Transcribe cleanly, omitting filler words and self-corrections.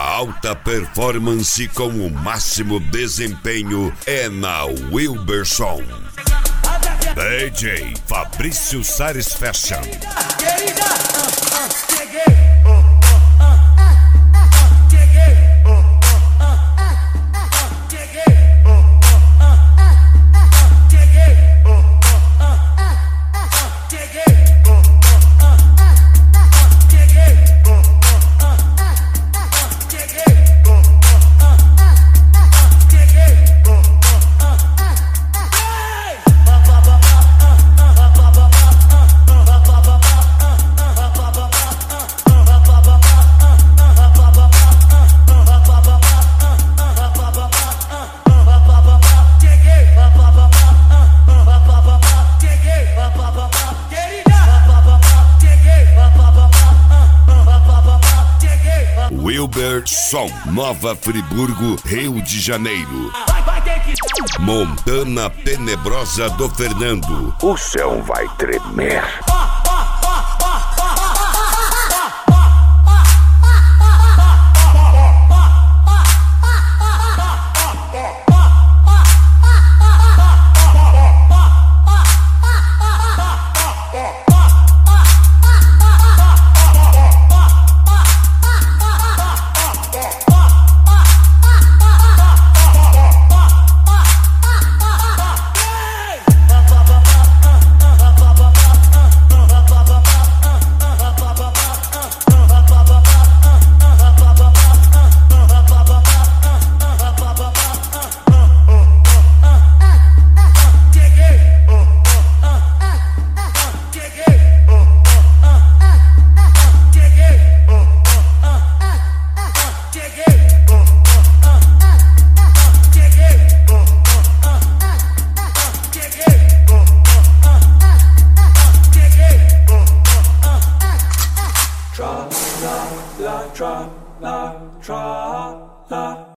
alta performance com o máximo desempenho é na Wilberson. DJ Fabrício Sares Fashion. Wilberson, Nova Friburgo, Rio de Janeiro. Montana Tenebrosa do Fernando. O chão vai tremer. Tra la la tra la tra la